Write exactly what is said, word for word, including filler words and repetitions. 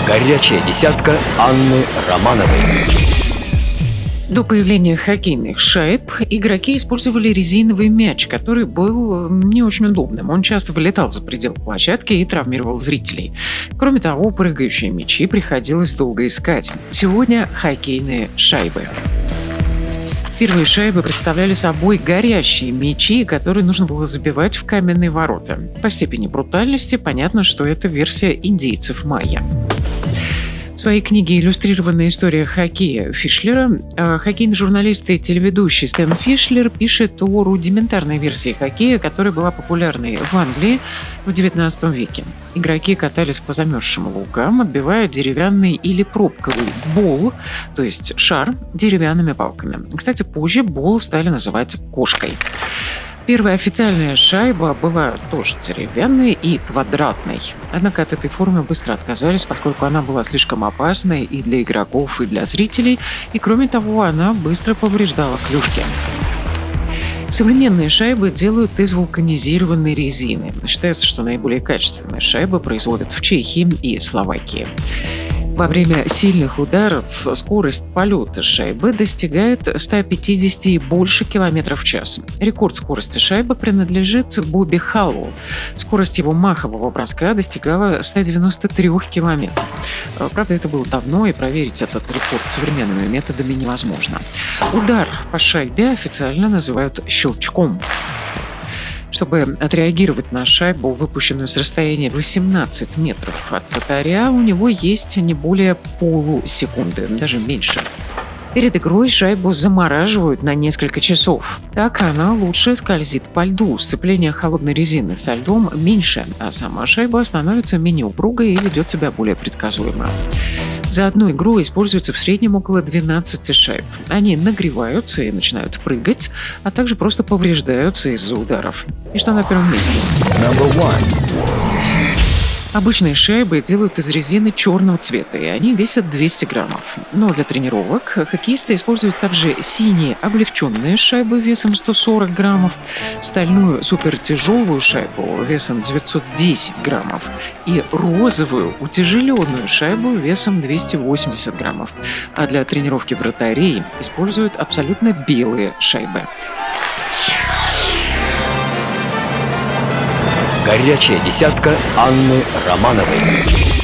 Горячая десятка Анны Романовой. До появления хоккейных шайб игроки использовали резиновый мяч, который был не очень удобным. Он часто вылетал за пределы площадки и травмировал зрителей. Кроме того, прыгающие мячи приходилось долго искать. Сегодня хоккейные шайбы. Первые шайбы представляли собой горящие мячи, которые нужно было забивать в каменные ворота. По степени брутальности понятно, что это версия индейцев майя. В своей книге «Иллюстрированная история хоккея» Фишлера хоккейный журналист и телеведущий Стэн Фишлер пишет о рудиментарной версии хоккея, которая была популярной в Англии в девятнадцатом веке. Игроки катались по замерзшим лугам, отбивая деревянный или пробковый бол, то есть шар, деревянными палками. Кстати, позже бол стали называть кошкой. Первая официальная шайба была тоже деревянной и квадратной. Однако от этой формы быстро отказались, поскольку она была слишком опасной и для игроков, и для зрителей, и кроме того, она быстро повреждала клюшки. Современные шайбы делают из вулканизированной резины. Считается, что наиболее качественные шайбы производят в Чехии и Словакии. Во время сильных ударов скорость полета шайбы достигает ста пятидесяти и больше километров в час. Рекорд скорости шайбы принадлежит Бобби Халлу. Скорость его махового броска достигала ста девяноста трёх километров. Правда, это было давно, и проверить этот рекорд современными методами невозможно. Удар по шайбе официально называют щелчком. Чтобы отреагировать на шайбу, выпущенную с расстояния восемнадцать метров от вратаря, у него есть не более полусекунды, даже меньше. Перед игрой шайбу замораживают на несколько часов. Так она лучше скользит по льду. Сцепление холодной резины со льдом меньше, а сама шайба становится менее упругой и ведет себя более предсказуемо. За одну игру используется в среднем около двенадцати шайб. Они нагреваются и начинают прыгать, а также просто повреждаются из-за ударов. И что на первом месте? Обычные шайбы делают из резины черного цвета, и они весят двести граммов. Но для тренировок хоккеисты используют также синие облегченные шайбы весом сто сорок граммов, стальную супертяжелую шайбу весом девятьсот десять граммов и розовую утяжеленную шайбу весом двести восемьдесят граммов. А для тренировки вратарей используют абсолютно белые шайбы. Горячая десятка Анны Романовой.